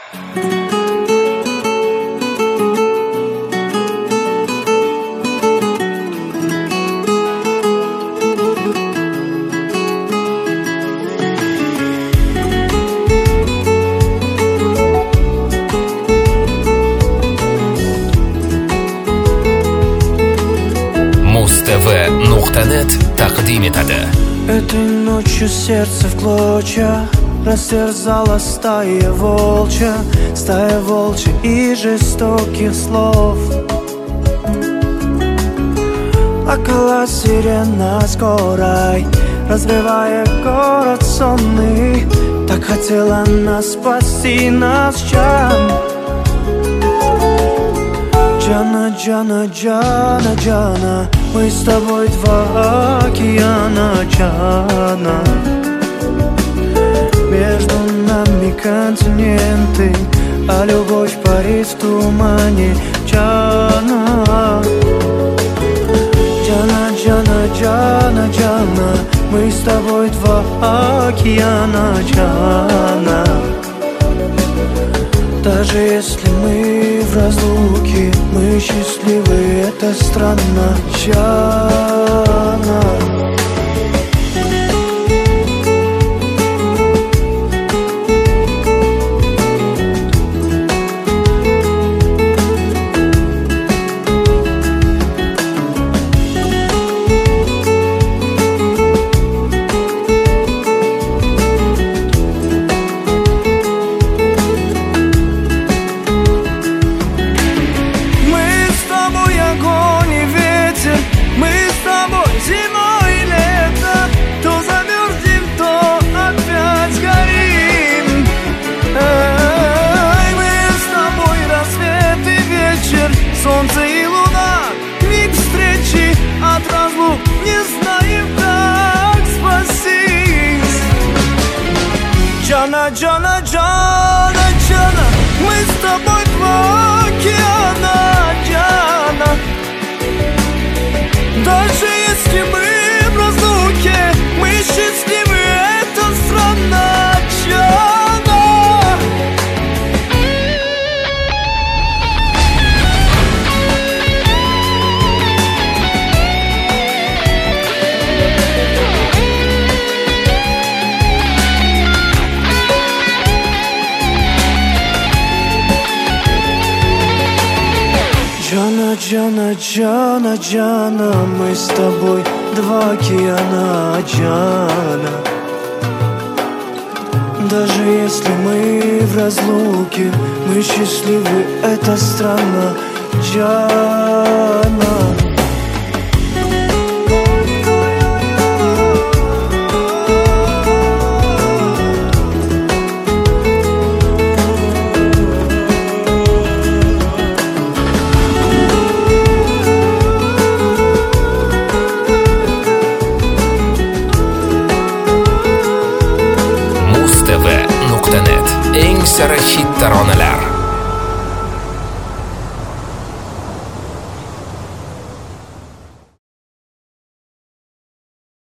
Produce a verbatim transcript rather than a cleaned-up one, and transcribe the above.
Муз-ТВ nuqta net taqdim etadi. Этой ночью сердце в клочья растерзала стая волчья, стая волчья и жестоких слов. Плакала сирена скорой, разбивая город сонный. Так хотела нас спасти, нас Джан. Джана, Джана, Джана, Джана, мы с тобой два океана, Джана. Между нами континенты, а любовь парит в тумане, Джана. Джана, Джана, Джана, Джана, мы с тобой два океана, Джана. Даже если мы в разлуке, мы счастливы, это странно, Джана. Солнце и луна, миг встречи, от разлук не знаем, как спастись. Джана, Джана, Джана, Джана, мы с тобой два океана, Джана. Даже если мы в разлуке, мы счастливы, это странно, Джана. Джана, Джана, Джана, Джана, мы с тобой два океана, Джана. Даже если мы в разлуке, мы счастливы, это странно, Джана. Muz-ТВ nuqta net eng sara hit taronalar.